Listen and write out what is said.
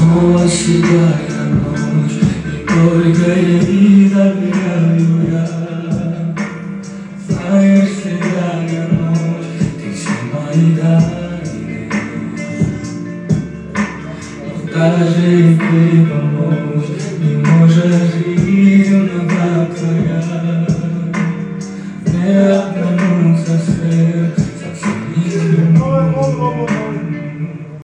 снова седая ночь, и только ей доверяю я. Знаешь, седая ночь, ты все мои дары, но даже и ты помочь не можешь.